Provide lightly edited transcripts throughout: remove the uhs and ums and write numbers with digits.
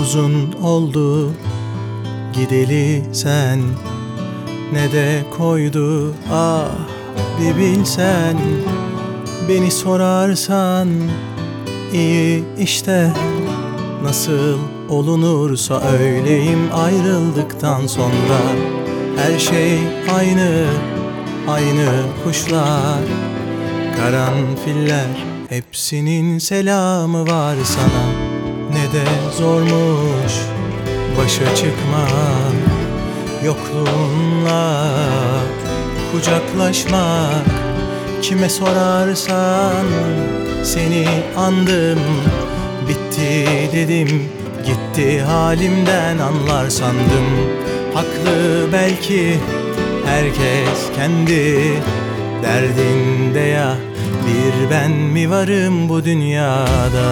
uzun oldu gideli sen, ne de koydu ah bir bilsen. Beni sorarsan iyi işte, nasıl olunursa öyleyim ayrıldıktan sonra. Her şey aynı, aynı kuşlar, karanfiller, hepsinin selamı var sana. Ne de zormuş başa çıkmak, yokluğunla kucaklaşmak. Kime sorarsan seni andım, bitti dedim, gitti halimden anlar sandım. Haklı belki herkes kendi derdinde ya, bir ben mi varım bu dünyada?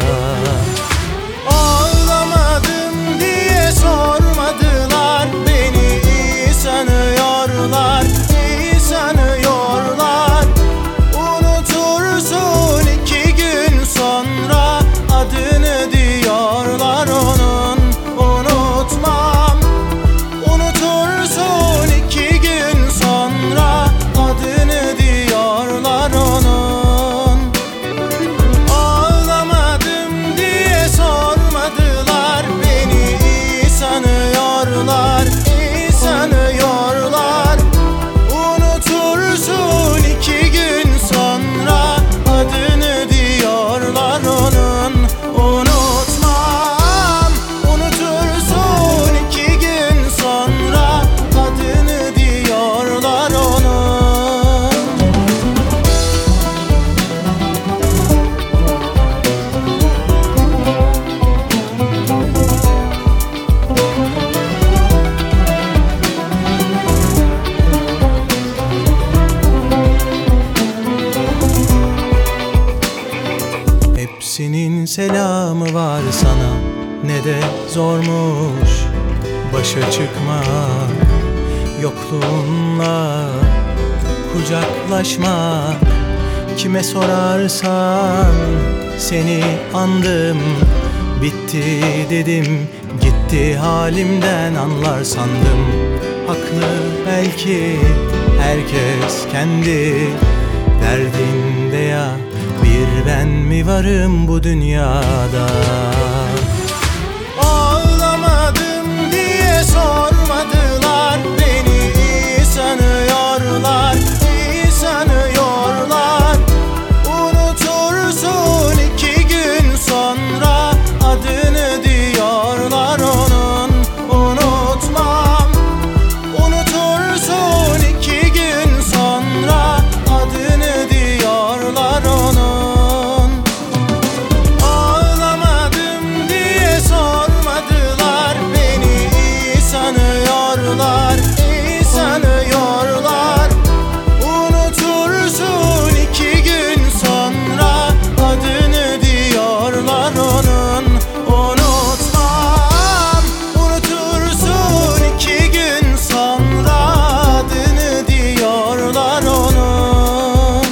Ağlamadım diye sormadılar, beni iyi sanıyorlar, iyi sanıyorlar. Unutursun 2 gün sonra adını diyorlar onun, unutmam. Unutursun 2 gün sonra adını diyorlar onun. Ağlamadım diye sormadılar, beni iyi sanıyorlar, iyi sanıyorlar. Unutursun 2 gün sonra adını diyorlar onun, unutmam. Unutursun 2 gün sonra adını diyorlar onun. Hepsinin selamı var sana, ne de zormuş başa çıkmak, yokluğunla kucaklaşmak. Kime sorarsan seni andım, bitti dedim, gitti halimden anlar sandım. Haklı belki herkes kendi derdinde ya, bir ben mi varım bu dünyada? Ağlamadım diye sormadılar, beni iyi sanıyorlar, iyi sanıyorlar. Unutursun 2 gün sonra adını diyorlar onun, unutmam. Unutursun 2 gün sonra adını diyorlar onun. Ağlamadım diye sormadılar, beni iyi sanıyorlar, iyi sanıyorlar. Unutursun 2 gün sonra adını diyorlar onun, unutmam. Unutursun 2 gün sonra adını diyorlar onun.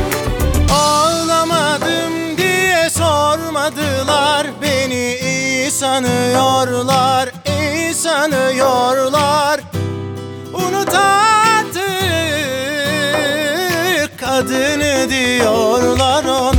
Ağlamadım diye sormadılar, beni iyi sanıyorlar, iyi sanıyorlar. Unut artık adını diyorlar ona.